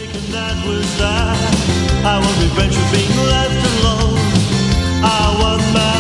That was that. I want revenge for being left alone. I want my